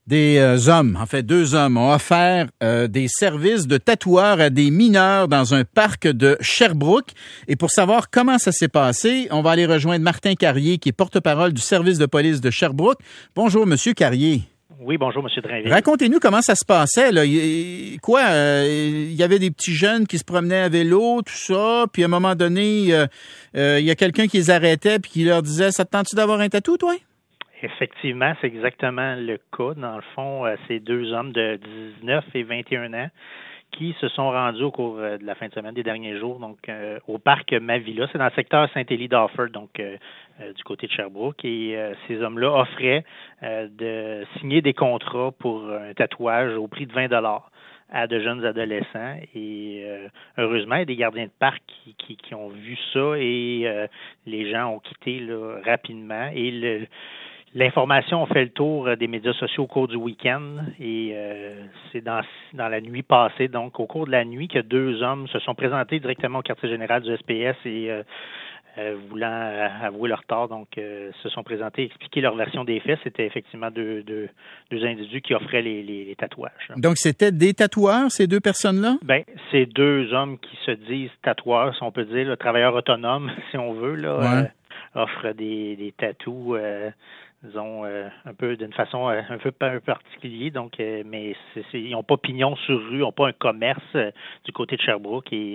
hommes, en fait 2 hommes, ont offert des services de tatoueurs à des mineurs dans un parc de Sherbrooke. Et pour savoir comment ça s'est passé, on va aller rejoindre Martin Carrier, qui est porte-parole du service de police de Sherbrooke. Bonjour, Monsieur Carrier. Oui, bonjour, M. Drainville. Racontez-nous comment ça se passait, là. Il y avait des petits jeunes qui se promenaient à vélo, tout ça, puis à un moment donné, il y a quelqu'un qui les arrêtait puis qui leur disait « Ça te tente-tu d'avoir un tatou, toi? » Effectivement, c'est exactement le cas. Dans le fond, ces 2 hommes de 19 et 21 ans qui se sont rendus au cours de la fin de semaine, des derniers jours, donc au parc Mavilla. C'est dans le secteur Saint-Élie-d'Offord, donc du côté de Sherbrooke. Et ces hommes-là offraient de signer des contrats pour un tatouage au prix de 20 $ à de jeunes adolescents. Et heureusement, il y a des gardiens de parc qui ont vu ça et les gens ont quitté là, rapidement. Et l'information a fait le tour des médias sociaux au cours du week-end et c'est dans la nuit passée, donc au cours de la nuit, que 2 hommes se sont présentés directement au quartier général du SPS et voulant avouer leur tort, donc se sont présentés, expliquer leur version des faits. C'était effectivement deux individus qui offraient les tatouages. Donc c'était des tatoueurs, ces 2 personnes-là? Ben, c'est 2 hommes qui se disent tatoueurs, si on peut dire, travailleurs autonomes, si on veut, là, offrent des tatous. Disons, un peu d'une façon un peu particulière, donc mais ils n'ont pas pignon sur rue, ils n'ont pas un commerce du côté de Sherbrooke et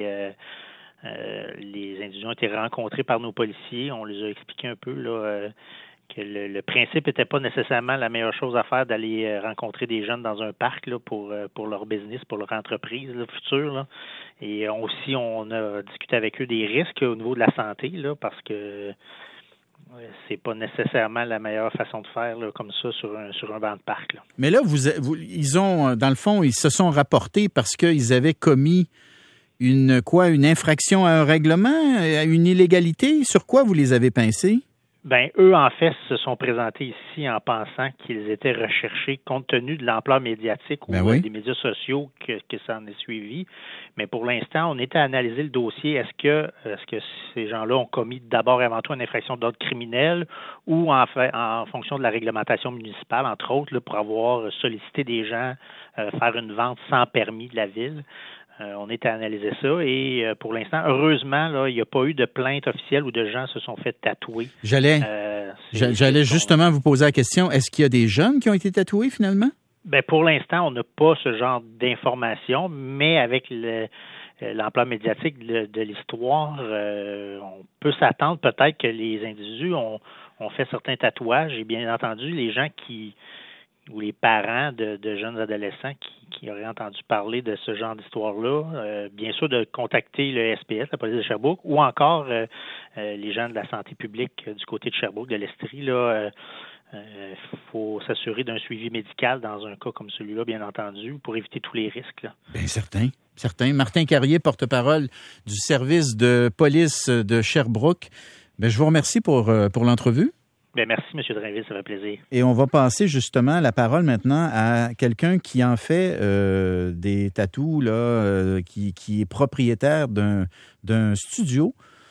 les individus ont été rencontrés par nos policiers. On les a expliqué un peu là que le principe n'était pas nécessairement la meilleure chose à faire d'aller rencontrer des jeunes dans un parc là, pour leur business, pour leur entreprise là, future. Là. Et aussi, on a discuté avec eux des risques au niveau de la santé, là, parce que c'est pas nécessairement la meilleure façon de faire là, comme ça sur un banc de parc. Là. Mais là, ils ont, dans le fond, ils se sont rapportés parce qu'ils avaient commis une infraction à un règlement, à une illégalité. Sur quoi vous les avez pincés? Ben, eux, en fait, se sont présentés ici en pensant qu'ils étaient recherchés compte tenu de l'ampleur médiatique ou des médias sociaux que ça en est suivi. Mais pour l'instant, on était à analyser le dossier. Est-ce que ces gens-là ont commis d'abord et avant tout une infraction d'ordre criminel ou en fonction de la réglementation municipale, entre autres, là, pour avoir sollicité des gens faire une vente sans permis de la ville? On est à analyser ça et pour l'instant, heureusement, là, il n'y a pas eu de plainte officielle où de gens se sont fait tatouer. J'allais justement vous poser la question, est-ce qu'il y a des jeunes qui ont été tatoués finalement? Ben pour l'instant, on n'a pas ce genre d'informations, mais avec l'ampleur médiatique de l'histoire, on peut s'attendre peut-être que les individus ont fait certains tatouages et bien entendu, les gens ou les parents de jeunes adolescents qui auraient entendu parler de ce genre d'histoire-là, bien sûr de contacter le SPS, la police de Sherbrooke, ou encore les gens de la santé publique du côté de Sherbrooke, de l'Estrie. Là, faut s'assurer d'un suivi médical dans un cas comme celui-là, bien entendu, pour éviter tous les risques. Là. Bien certain. Martin Carrier, porte-parole du service de police de Sherbrooke. Bien, je vous remercie pour l'entrevue. Bien, merci, M. Drainville, ça fait plaisir. Et on va passer justement la parole maintenant à quelqu'un qui en fait des tatous, là, qui est propriétaire d'un studio,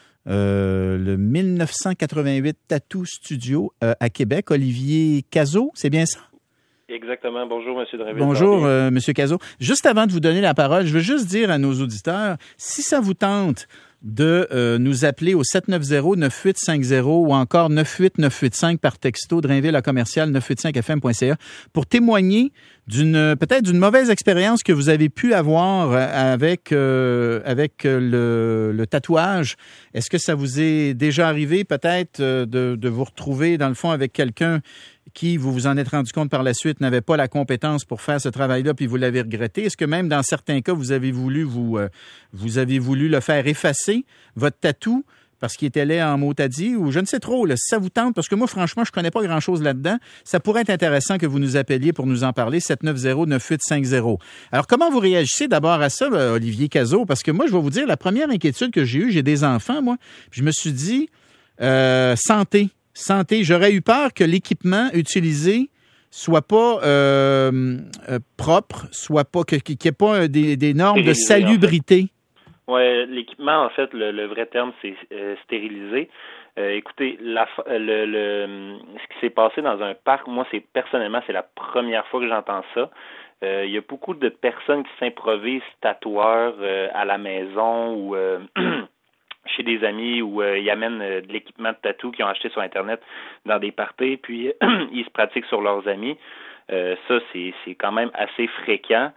le 1988 Tattoo Studio à Québec. Olivier Cazot, c'est bien ça? Exactement. Bonjour, M. Drainville. Bonjour, M. Cazot. Juste avant de vous donner la parole, je veux juste dire à nos auditeurs, si ça vous tente de nous appeler au 790-9850 ou encore 98985 par texto drainville@985fm.ca pour témoigner peut-être d'une mauvaise expérience que vous avez pu avoir avec le tatouage. Est-ce que ça vous est déjà arrivé peut-être de vous retrouver dans le fond avec quelqu'un qui, vous vous en êtes rendu compte par la suite, n'avait pas la compétence pour faire ce travail-là, puis vous l'avez regretté? Est-ce que même dans certains cas, vous avez voulu le faire effacer, votre tatou, parce qu'il était laid en mot-à-dit, ou je ne sais trop, là, si ça vous tente, parce que moi, franchement, je connais pas grand-chose là-dedans, ça pourrait être intéressant que vous nous appeliez pour nous en parler, 790-9850. Alors, comment vous réagissez d'abord à ça, Olivier Cazot? Parce que moi, je vais vous dire, la première inquiétude que j'ai eue, j'ai des enfants, moi, puis je me suis dit, santé. J'aurais eu peur que l'équipement utilisé soit pas propre, soit pas qu'il n'y ait pas des normes de salubrité. Oui, l'équipement, en fait, le vrai terme, c'est stérilisé. Écoutez, ce qui s'est passé dans un parc, moi, personnellement, c'est la première fois que j'entends ça. Il y a beaucoup de personnes qui s'improvisent tatoueurs à la maison ou chez des amis où ils amènent de l'équipement de tatou qu'ils ont acheté sur Internet dans des parties, puis ils se pratiquent sur leurs amis. Ça, c'est quand même assez fréquent.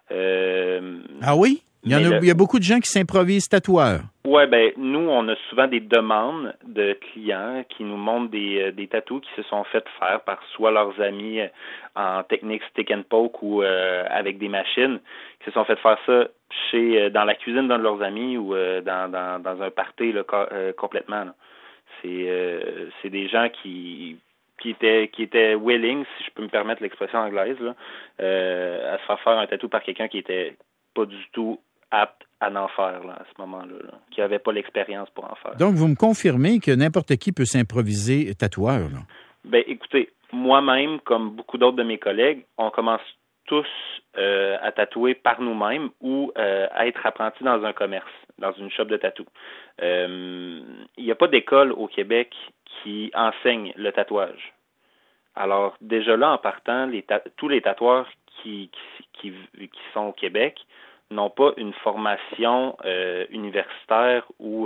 Ah oui? Il y a beaucoup de gens qui s'improvisent tatoueurs. Ouais, ben nous, on a souvent des demandes de clients qui nous montrent des tatous qui se sont fait faire par soit leurs amis en technique stick and poke ou avec des machines, qui se sont fait faire ça dans la cuisine d'un de leurs amis ou dans un party là, complètement. Là. C'est des gens qui étaient willing, si je peux me permettre l'expression anglaise, là, à se faire un tatou par quelqu'un qui était pas du tout apte à en faire là, à ce moment-là, là, qui n'avait pas l'expérience pour en faire. Donc, vous me confirmez que n'importe qui peut s'improviser tatoueur, là? Ben, écoutez, moi-même, comme beaucoup d'autres de mes collègues, on commence tous à tatouer par nous-mêmes ou à être apprentis dans un commerce, dans une shop de tatou. Il n'y a pas d'école au Québec qui enseigne le tatouage. Alors, déjà là, en partant, tous les tatoueurs qui sont au Québec n'ont pas une formation universitaire ou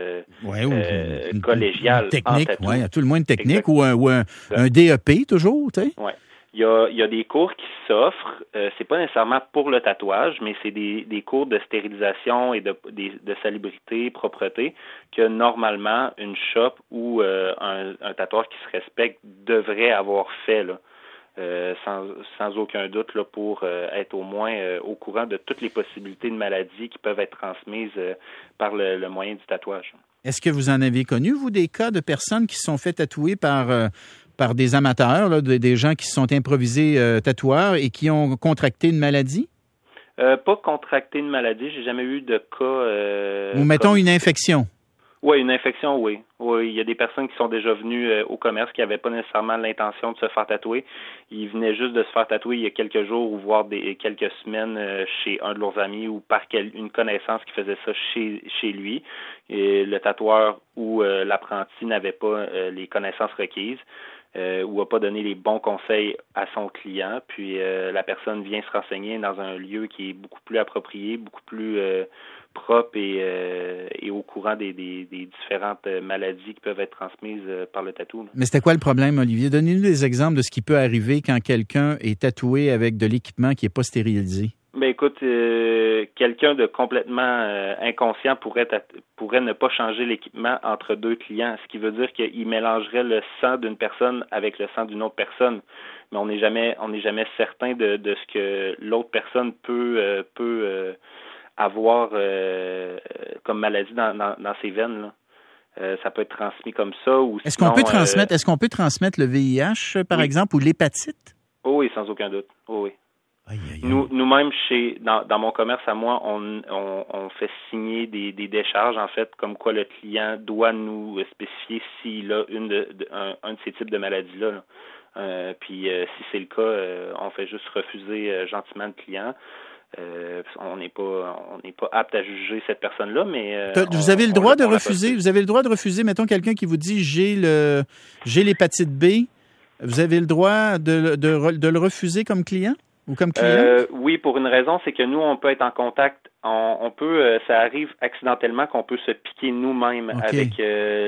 collégiale. Technique, oui, à tout le moins une technique. Exactement. ou un DEP toujours, tu sais. Oui. Il y a des cours qui s'offrent, c'est pas nécessairement pour le tatouage, mais c'est des cours de stérilisation et de salubrité, propreté, que normalement une shop ou un tatoueur qui se respecte devrait avoir fait là. Sans aucun doute là, pour être au moins au courant de toutes les possibilités de maladies qui peuvent être transmises par le moyen du tatouage. Est-ce que vous en avez connu, vous, des cas de personnes qui se sont fait tatouer par des amateurs, là, des gens qui se sont improvisés tatoueurs et qui ont contracté une maladie? Pas contracté une maladie, j'ai jamais eu de cas... Ou mettons une infection. Oui, une infection, oui. Oui, il y a des personnes qui sont déjà venues au commerce qui n'avaient pas nécessairement l'intention de se faire tatouer. Ils venaient juste de se faire tatouer il y a quelques jours ou voire quelques semaines chez un de leurs amis ou par une connaissance qui faisait ça chez lui. Et le tatoueur ou l'apprenti n'avait pas les connaissances requises ou n'a pas donné les bons conseils à son client. Puis la personne vient se renseigner dans un lieu qui est beaucoup plus approprié, beaucoup plus propre et au courant des différentes maladies qui peuvent être transmises par le tatou. Là. Mais c'était quoi le problème, Olivier? Donnez-nous des exemples de ce qui peut arriver quand quelqu'un est tatoué avec de l'équipement qui n'est pas stérilisé. Ben écoute, quelqu'un de complètement inconscient pourrait ne pas changer l'équipement entre deux clients, ce qui veut dire qu'il mélangerait le sang d'une personne avec le sang d'une autre personne. Mais on n'est jamais certain de ce que l'autre personne peut avoir comme maladie dans ses veines. Là. Ça peut être transmis comme ça. Ou Est-ce qu'on peut transmettre le VIH, par exemple, ou l'hépatite? Oh oui, sans aucun doute. Oh oui. Aïe, aïe, aïe. Nous-mêmes, dans mon commerce à moi, on fait signer des décharges, en fait, comme quoi le client doit nous spécifier s'il a un de ces types de maladies-là. Là. Puis si c'est le cas, on fait juste refuser gentiment le client. On n'est pas apte à juger cette personne-là, mais vous avez le droit de refuser. Vous avez le droit de refuser, mettons, quelqu'un qui vous dit j'ai l'hépatite B. Vous avez le droit de le refuser comme client ou comme client? Oui, pour une raison, c'est que nous, on peut être en contact. On peut, ça arrive accidentellement qu'on peut se piquer nous-mêmes avec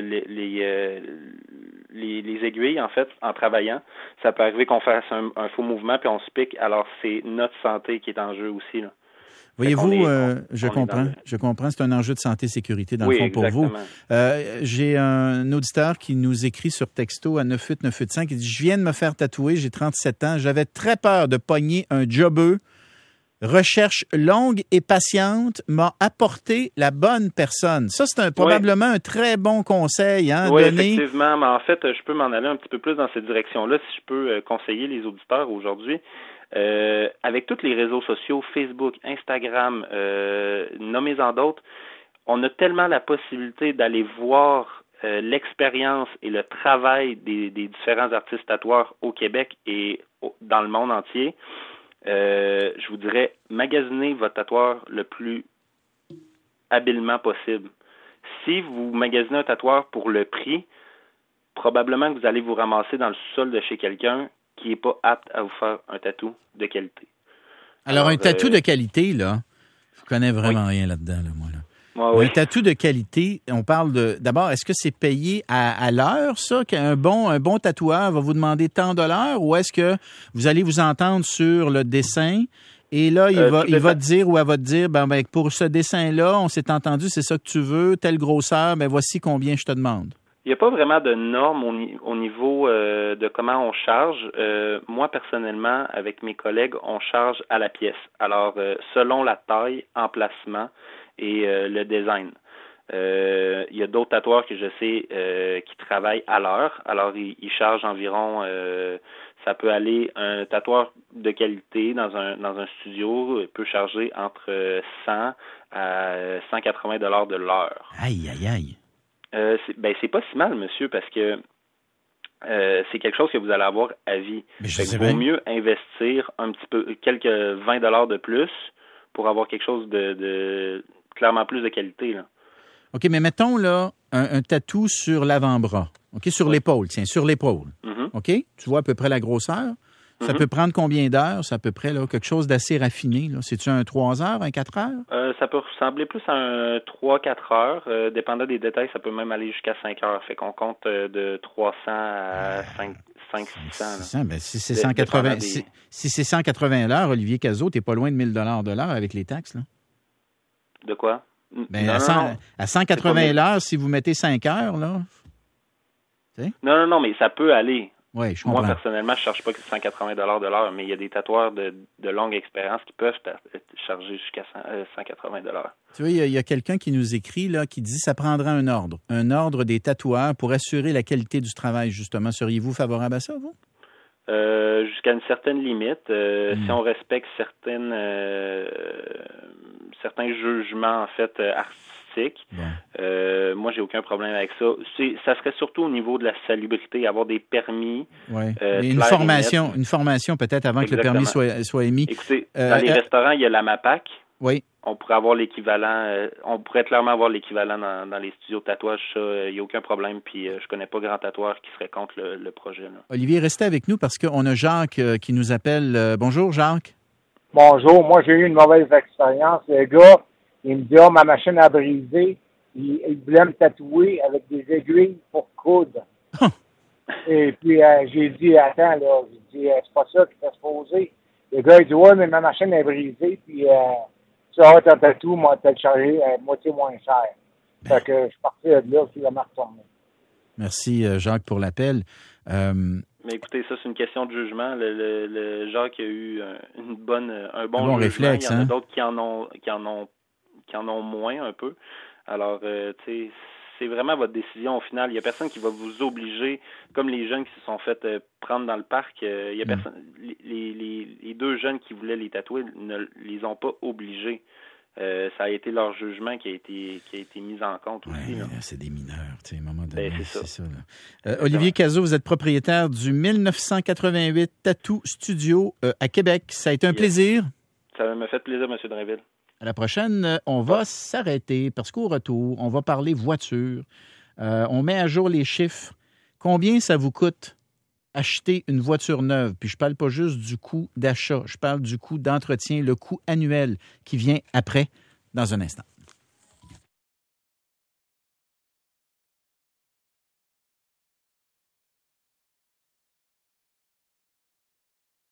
les aiguilles, en fait, en travaillant. Ça peut arriver qu'on fasse un faux mouvement puis on se pique. Alors, c'est notre santé qui est en jeu aussi, là. Voyez-vous, je comprends. C'est un enjeu de santé-sécurité, dans le fond, pour vous. J'ai un auditeur qui nous écrit sur texto à 98985. Il dit « Je viens de me faire tatouer, j'ai 37 ans. J'avais très peur de pogner un jobeux. Recherche longue et patiente m'a apporté la bonne personne. » Ça, c'est probablement un très bon conseil. Oui, effectivement. Mais en fait, je peux m'en aller un petit peu plus dans cette direction-là si je peux conseiller les auditeurs aujourd'hui. Avec tous les réseaux sociaux, Facebook, Instagram, nommez-en d'autres, on a tellement la possibilité d'aller voir l'expérience et le travail des différents artistes tatoueurs au Québec et dans le monde entier. Je vous dirais, magasinez votre tatoueur le plus habilement possible. Si vous magasinez un tatoueur pour le prix, probablement que vous allez vous ramasser dans le sous-sol de chez quelqu'un qui n'est pas apte à vous faire un tatou de qualité. Alors un tatou de qualité, là, je connais vraiment rien là-dedans, là, moi. Là. Un tatou de qualité, on parle d'abord, est-ce que c'est payé à l'heure, ça? Qu'un bon tatoueur va vous demander tant de l'heure, ou est-ce que vous allez vous entendre sur le dessin et là, il va te dire ou elle va te dire, ben, pour ce dessin-là, on s'est entendu, c'est ça que tu veux, telle grosseur, ben voici combien je te demande. Il n'y a pas vraiment de normes au niveau de comment on charge. Moi, personnellement, avec mes collègues, on charge à la pièce. Alors, selon la taille, emplacement et le design. Il y a d'autres tatoueurs que je sais qui travaillent à l'heure. Alors, ils chargent environ, ça peut aller, un tatoueur de qualité dans un studio peut charger entre 100 à 180 $ de l'heure. Aïe, aïe, aïe. C'est pas si mal, monsieur, parce que c'est quelque chose que vous allez avoir à vie. Il vaut mieux investir un petit peu, quelques 20 $ de plus pour avoir quelque chose de clairement plus de qualité, là. OK, mais mettons, là, un tatou sur l'avant-bras. OK, sur l'épaule, tiens, sur l'épaule. Mm-hmm. OK? Tu vois à peu près la grosseur. Ça peut prendre combien d'heures? C'est à peu près là, quelque chose d'assez raffiné. Là. C'est-tu un 3 heures, un 4 heures? Ça peut ressembler plus à un 3-4 heures. Dépendant des détails, ça peut même aller jusqu'à 5 heures. Fait qu'on compte de 300 à 500-600. Ben, si c'est 180, si c'est 180 l'heure, Olivier Cazot, t'es pas loin de 1 000 $ de l'heure avec les taxes, là. De quoi? Ben, à 180 l'heure, si vous mettez 5 heures, là. T'sais? Non, mais ça peut aller. Oui, je comprends. Moi, personnellement, je ne charge pas que 180 $ de l'heure, mais il y a des tatoueurs de longue expérience qui peuvent charger jusqu'à 180 $. Tu vois, il y a quelqu'un qui nous écrit, là, qui dit que ça prendra un ordre des tatoueurs pour assurer la qualité du travail, justement. Seriez-vous favorable à ça, vous? Jusqu'à une certaine limite. Si on respecte certains jugements, en fait, artistiques, moi, j'ai aucun problème avec ça. Ça serait surtout au niveau de la salubrité, avoir des permis. Oui. Une formation peut-être avant Exactement. que le permis soit émis. Écoutez, dans les restaurants, il y a la MAPAC. Oui. On pourrait avoir l'équivalent, on pourrait clairement avoir l'équivalent dans les studios de tatouage, ça, il n'y a aucun problème, puis je connais pas grand tatoueur qui serait contre le projet, là. Olivier, restez avec nous parce qu'on a Jacques qui nous appelle. Bonjour, Jacques. Bonjour, moi j'ai eu une mauvaise expérience. Le gars, il me dit, ma machine a brisé, il voulait me tatouer avec des aiguilles pour coudre. Et puis j'ai dit, attends, là, j'ai dit, c'est pas ça qui t'a supposé. Le gars, il dit, ouais, mais ma machine est brisée, puis tu vas ton tatou, moi, t'as chargé moitié moins cher. Fait que je suis parti de là, puis il m'a retourné. Merci, Jacques, pour l'appel. Mais écoutez, ça, c'est une question de jugement. Le Jacques a eu un bon jugement. Réflexe, il y en a d'autres qui en ont moins un peu. Alors, tu sais, c'est vraiment votre décision au final. Il n'y a personne qui va vous obliger, comme les jeunes qui se sont fait prendre dans le parc. Il y a personne. Les deux jeunes qui voulaient les tatouer ne les ont pas obligés. Ça a été leur jugement qui a été mis en compte aussi. Là. C'est des mineurs, tu sais, à un moment donné. C'est ça. Olivier Cazot, vous êtes propriétaire du 1988 Tattoo Studio à Québec. Ça a été un plaisir. Ça m'a fait plaisir, M. Drainville. À la prochaine, on va s'arrêter parce qu'au retour, on va parler voiture. On met à jour les chiffres. Combien ça vous coûte acheter une voiture neuve? Puis je parle pas juste du coût d'achat, je parle du coût d'entretien, le coût annuel qui vient après, dans un instant.